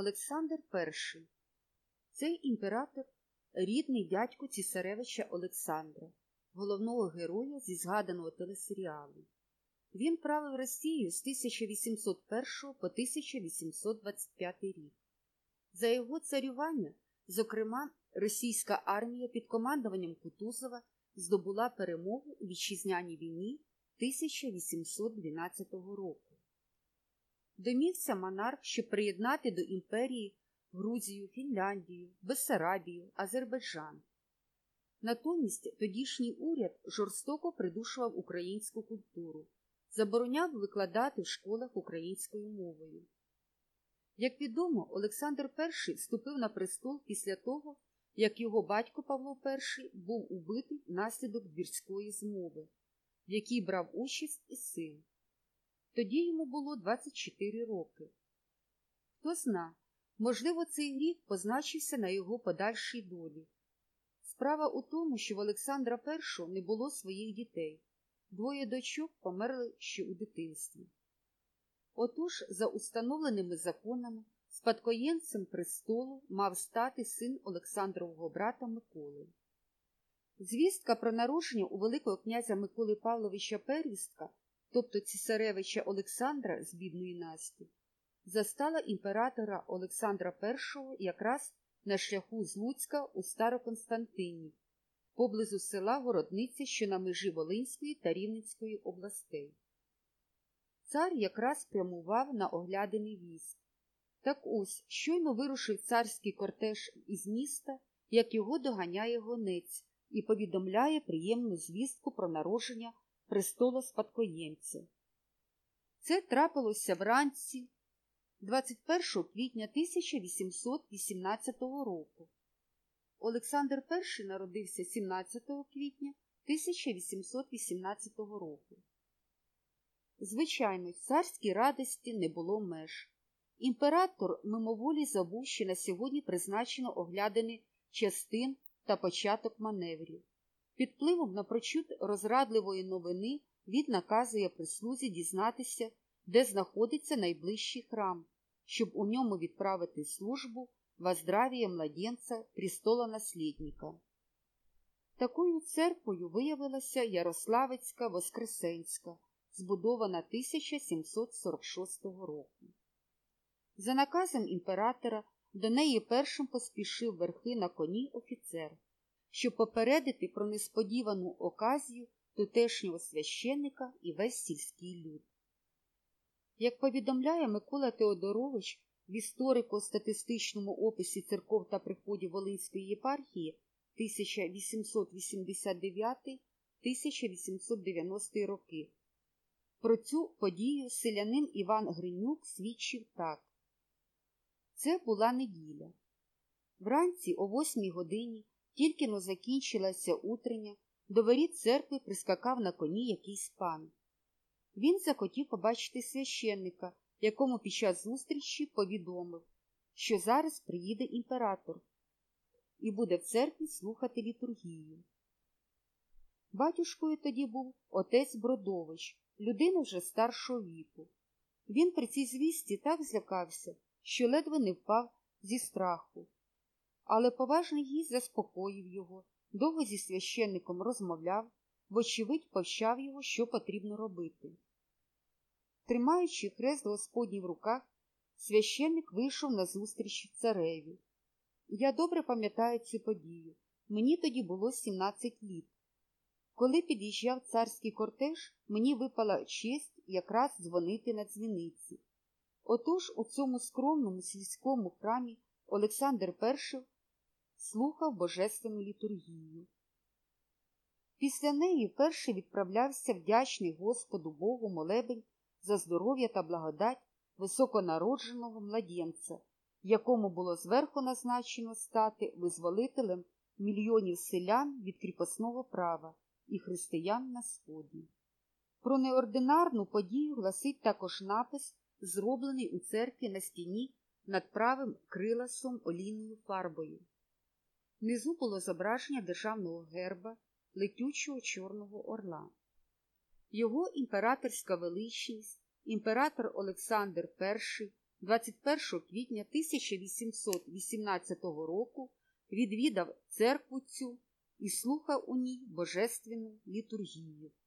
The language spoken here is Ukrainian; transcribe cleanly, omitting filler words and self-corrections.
Олександр І. Цей імператор – рідний дядько цісаревича Олександра, головного героя зі згаданого телесеріалу. Він правив Росією з 1801 по 1825 рік. За його царювання, зокрема, російська армія під командуванням Кутузова здобула перемогу у Вітчизняній війні 1812 року. Домігся монарх, щоб приєднати до імперії Грузію, Фінляндію, Бессарабію, Азербайджан. Натомість тодішній уряд жорстоко придушував українську культуру, забороняв викладати в школах українською мовою. Як відомо, Олександр І вступив на престол після того, як його батько Павло І був убитий внаслідок двірської змови, в якій брав участь і син. Тоді йому було 24 роки. Хто зна, можливо, цей гріх позначився на його подальшій долі. Справа у тому, що в Олександра І не було своїх дітей. Двоє дочок померли ще у дитинстві. Отож, за установленими законами, спадкоємцем престолу мав стати син Олександрового брата Миколи. Звістка про народження у Великого князя Миколи Павловича Первістка, тобто цісаревича Олександра з бідної Насті, застала імператора Олександра І якраз на шляху з Луцька у Староконстантинів, поблизу села Городниця, що на межі Волинської та Рівненської областей. Цар якраз прямував на оглядини військ. Так ось, щойно вирушив царський кортеж із міста, як його доганяє гонець і повідомляє приємну звістку про народження престолоспадкоємця. Це трапилося вранці 21 квітня 1818 року. Олександр І народився 17 квітня 1818 року. Звичайно, царській радості не було меж. Імператор мимоволі забув, що на сьогодні призначено оглядини частин та початок маневрів. Під впливом напрочуд розрадливої новини він наказує прислузі дізнатися, де знаходиться найближчий храм, щоб у ньому відправити службу во здравие младенца престолонаслідника. Такою церквою виявилася Ярославецька Воскресенська, збудована 1746 року. За наказом імператора до неї першим поспішив верхи на коні офіцер, щоб попередити про несподівану оказію тутешнього священника і весь сільський люд. Як повідомляє Микола Теодорович в історико-статистичному описі церков та приходів Волинської єпархії 1889-1890 роки, про цю подію селянин Іван Гринюк свідчив так. Це була неділя. Вранці о 8 годині, тільки-но закінчилася утрення, до воріт церкви прискакав на коні якийсь пан. Він захотів побачити священника, якому під час зустрічі повідомив, що зараз приїде імператор і буде в церкві слухати літургію. Батюшкою тоді був отець Бродович, людина вже старшого віку. Він при цій звісті так злякався, що ледве не впав зі страху. Але поважний гість заспокоїв його, довго зі священником розмовляв, вочевидь повчав його, що потрібно робити. Тримаючи хрест Господній в руках, священник вийшов назустріч цареві. Я добре пам'ятаю цю подію. Мені тоді було 17 літ. Коли під'їжджав царський кортеж, мені випала честь якраз дзвонити на дзвіниці. Отож у цьому скромному сільському храмі Олександр І слухав божественну літургію. Після неї вперше відправлявся вдячний Господу Богу молебень за здоров'я та благодать високонародженого младенця, якому було зверху назначено стати визволителем мільйонів селян від кріпосного права і християн на Сході. Про неординарну подію гласить також напис, зроблений у церкві на стіні над правим криласом олійною фарбою. Внизу було зображення державного герба, летючого чорного орла. Його імператорська величність, імператор Олександр І, 21 квітня 1818 року відвідав церкву цю і слухав у ній божественну літургію.